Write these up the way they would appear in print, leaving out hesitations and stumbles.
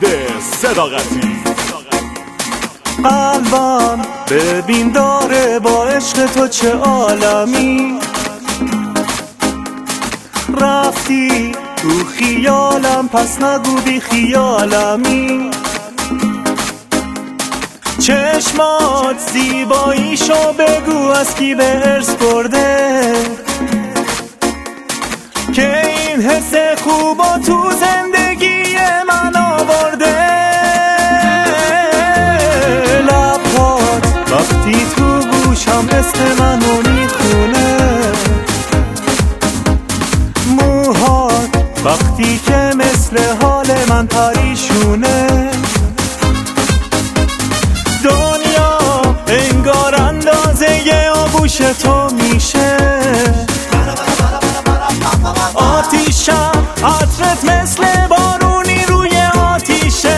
صداقتی. قلبم ببین داره با عشق تو چه عالمی، رفتی تو خیالم پس نگو بی خیالمی. چشمات زیباییشو بگو از کی به ارث برده، که این حس خوبا تو زندگی من آورده. لبات وقتی تو گوشم اسم منو میخونه، موهات وقتی که مثل حال من پریشونه. دنیا انگار اندازه آغوش تو میشه، آتیشم عطرت مثل بارونی روی آتیشه.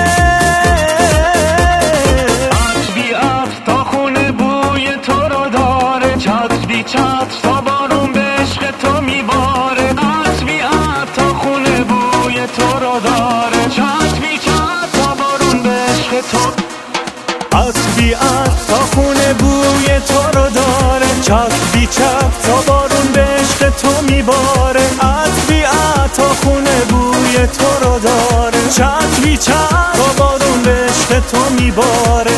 عطر بی عطر تا خونه بوی تو رو داره، چتر بی چتر تا بارون به عشق تو میباره. عطر بی عطر تا خونه بوی تو رو داره، چتر بی چتر تا بارون به عشق تو. عطر بی عطر تا خونه بوی تو رو داره، چتر بی چتر تا بارون به عشق تو میباره. عطر بی عطر تا خونه بوی تو رو داره، چتر بی چتر تا بارون به عشق تو میباره.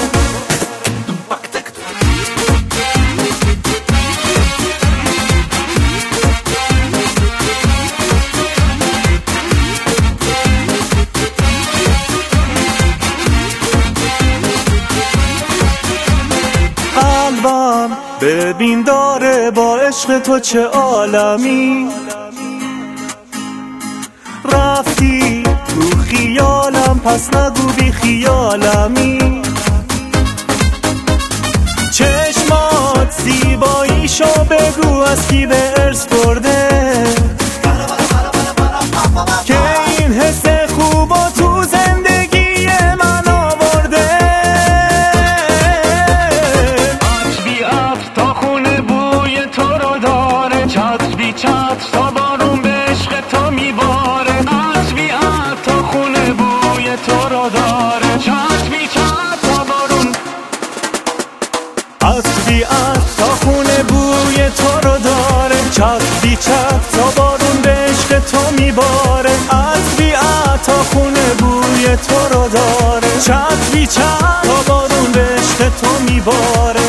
قلبم ببین داره با عشق تو چه عالمی، رفتی تو خیالم پس نگو بی خیالمی. چشمات زیباییشو بگو از کی به ارث برده، که این حس خوبا تو زندگی من آورده. عطر بی عطر تا خونه بوی تو رو داره، چتر بی چتر تا بارون به عشق تو میباره. عطر بی عطر تا خونه بوی تو رو داره، چتر بی چتر تا بارون. عطر بی عطر تا خونه بوی تو رو داره، چتر بی چتر تا بارون به عشق تو میباره. عطر بی عطر تا خونه بوی تو رو داره، چتر بی چتر تا بارون به عشق تو میباره.